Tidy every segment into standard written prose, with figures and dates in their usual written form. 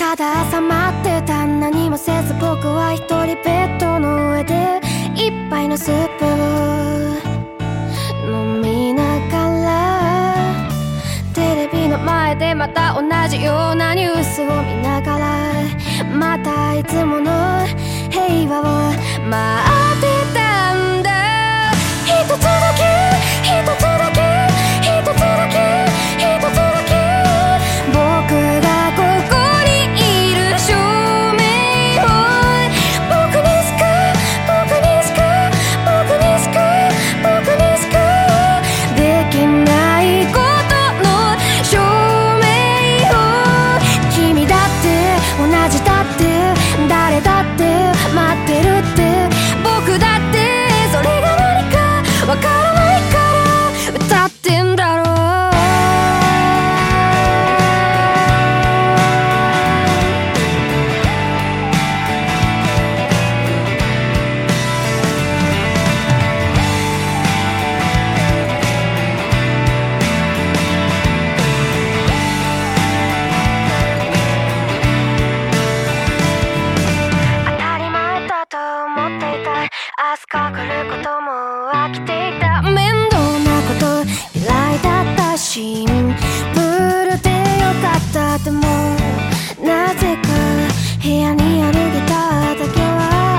たださまってた。何もせず僕は一人ベッドの上で一杯のスープを飲みながら、テレビの前でまた同じようなニュースを見ながら、またいつもの平和を待ってたんだ。一つだけ一つだけ一つだけ一つだけ、僕がここにいる証明を、僕にしか僕にしか僕にしか僕にしかできないことの証明を、君だって同じだって誰だって待ってるって、僕だってそれが何かわからないから歌ってんだろう。当たり前だと思っていた。明日が来ることも飽きていた。面倒なこと嫌いだった。シンプルでよかった。でもなぜか部屋にあるギターだけは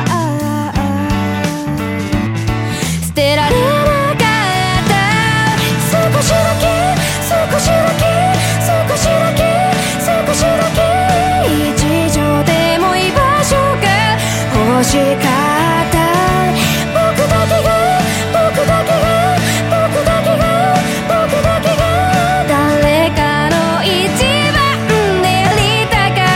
捨てられなかった。少しだけ少しだけ少しだけ少しだけ、一畳でも居場所が欲しかった。僕だけが僕だけが僕だけが僕だけが誰かの一番でありたかった。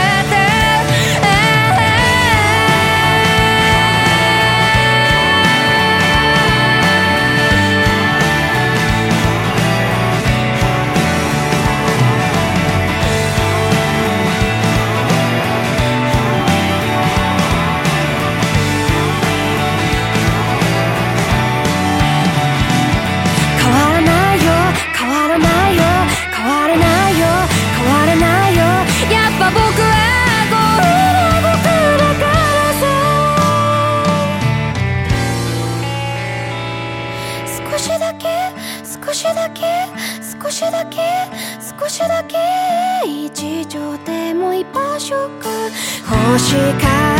変わらないよ変わらないよ変われないよ変われないよ、やっぱ僕はこういう僕だからさ。少しだけ少しだけ少しだけ少しだけ、一畳でも居場所が欲しかった。